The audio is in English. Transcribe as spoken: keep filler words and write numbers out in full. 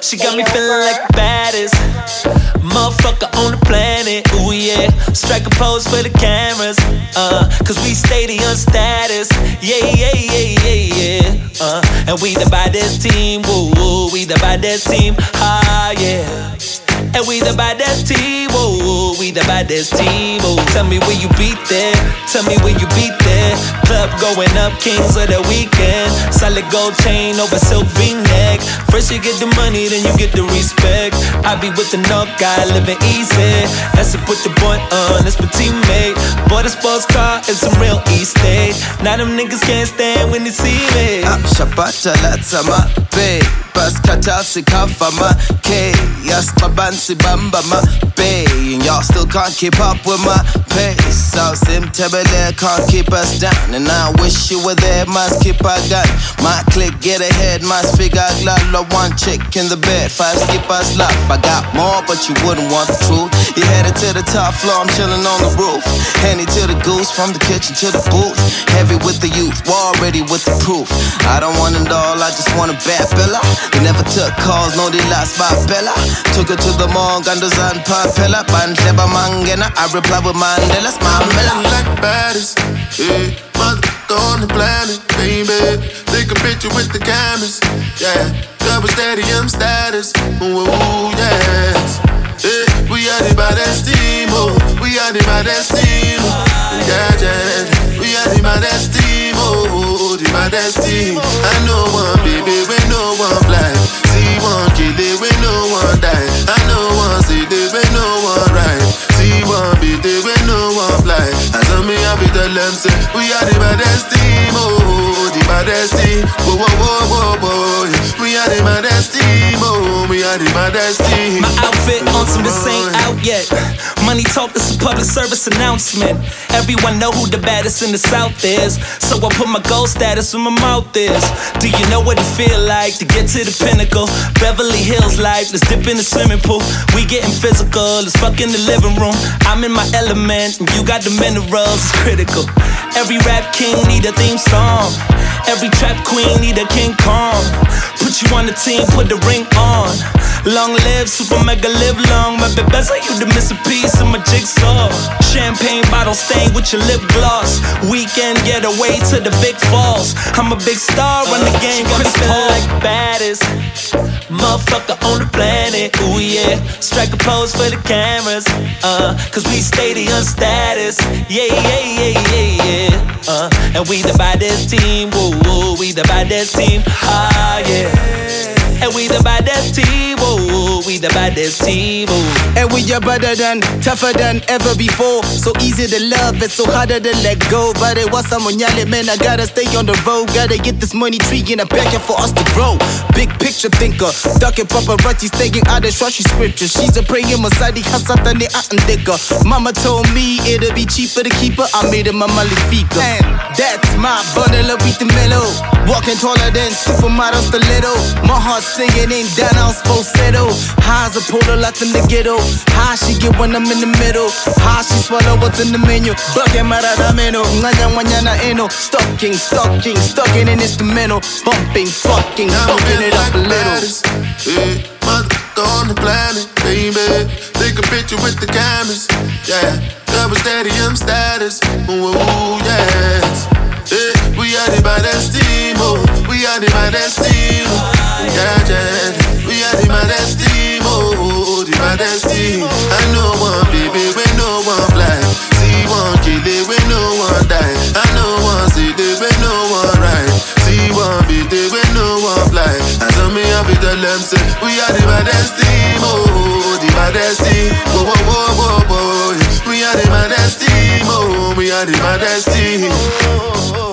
She got me feeling like the baddest motherfucker on the planet. Ooh yeah, strike a pose for the cameras. Uh, cause we stadium status. Yeah, yeah, yeah, yeah, yeah. Uh, and we the baddest team. Woo, woo, we the baddest team. Ah yeah. And we the baddest team, oh, we the baddest team, oh. Tell me where you beat there, tell me where you beat there. Club going up, kings of the weekend. Solid gold chain over silk V-neck. First you get the money, then you get the respect. I be with the knock guy, living easy. That's to put the boy on, that's my teammate. Bought a sports car and some real estate. Now them niggas can't stand when they see me. I'm Shabata Latsama, babe. Bas katasi kafa ma K. Yes, my bansi bamba ma bay. And y'all still can't keep up with my pace. South Sim Tebele can't keep us down. And I wish you were there, must keep our gun. My click get ahead, must figure out love. One chick in the bed, five skip us love. I got more, but you wouldn't want the truth. You headed to the top floor, I'm chilling on the roof. Handy to the goose, from the kitchen to the booth. Heavy with the youth, war ready with the proof. I don't want it all, I just want a bad fella. They never took calls, no they lost by Bella. Took her to the mall, Gandos and Papella. Bandleba Mangena, I reply with Mandela's Mamela. Like the baddest, yeah. Motherfucker on the planet, baby. Take a picture with the cameras, yeah. Double stadium status, ooh, ooh, yes. Yeah, we are the baddest team, oh. We are the baddest team, yeah, yeah. We are the baddest team, oh. The baddest team. I know one baby, we no one fly. See one kill it, we no one die. I know one see it, we no one ride. See one beat it, we no one fly. And some me have to tell them say we are the baddest team, oh. The baddest team, whoa, whoa, whoa, whoa, whoa. We are the baddest team, oh. We are the baddest team. My outfit on some, this ain't out yet. Money talk, this is a public service announcement. Everyone know who the baddest in the South is. So I put my gold status where my mouth is. Do you know what it feel like to get to the pinnacle? Beverly Hills life, let's dip in the swimming pool. We getting physical, let's fuck in the living room. I'm in my element, and you got the minerals, it's critical. Every rap king need a theme song. Every trap queen need a King Kong. Put you on the team, put the ring on. Long live, super mega live long. My baby, that's how you to miss a piece of my jigsaw. Champagne bottle stained with your lip gloss. Weekend getaway to the big falls. I'm a big star, run the game, Chris Paul. Like the baddest motherfucker on the planet. Ooh yeah, strike a pose for the cameras. Uh, cause we stadium status. Yeah, yeah, yeah, yeah, yeah. Uh, and we the baddest team. Woo, woo, we the baddest team. Ah yeah. And we the baddest team, oh, we the baddest team, oh. And we are better than, tougher than ever before. So easy to love, it's so harder to let go. But it was someone yelling, man, I gotta stay on the road. Gotta get this money tree in a begging for us to grow. Big picture thinker, ducking paparazzi, staying out of trashy scripture. She's a praying Masadi, Hasatane Atandika. Mama told me it'll be cheaper to keep her. I made her my Malifika. And that's my bundle of beat the mellow. Walking taller than supermodel stiletto. My heart singing ain't down, I was falsetto. Highs a polar lots in the ghetto. High she get when I'm in the middle. High she swallow what's in the menu. Bugging maradameno, nganya wanyana eno. Stalking, stalking, stalking in instrumental. Bumping, fucking, fucking it up a little. Yeah, motherfucker on the planet, baby. Take a picture with the cameras, yeah. Double stadium status, ooh, ooh, yes. Yeah, we are the baddest team, oh. We are the baddest team, yeah, yeah. We are the baddest team, oh. The baddest team. I know one baby, we no one fly. See one kill it, we no one die. I know one see it, we no one ride. See one beat it, we no one fly. And some me have to tell them say we are the baddest team, oh. The baddest team, whoa, whoa, whoa, whoa, whoa. We are the baddest team, oh. We are the baddest team.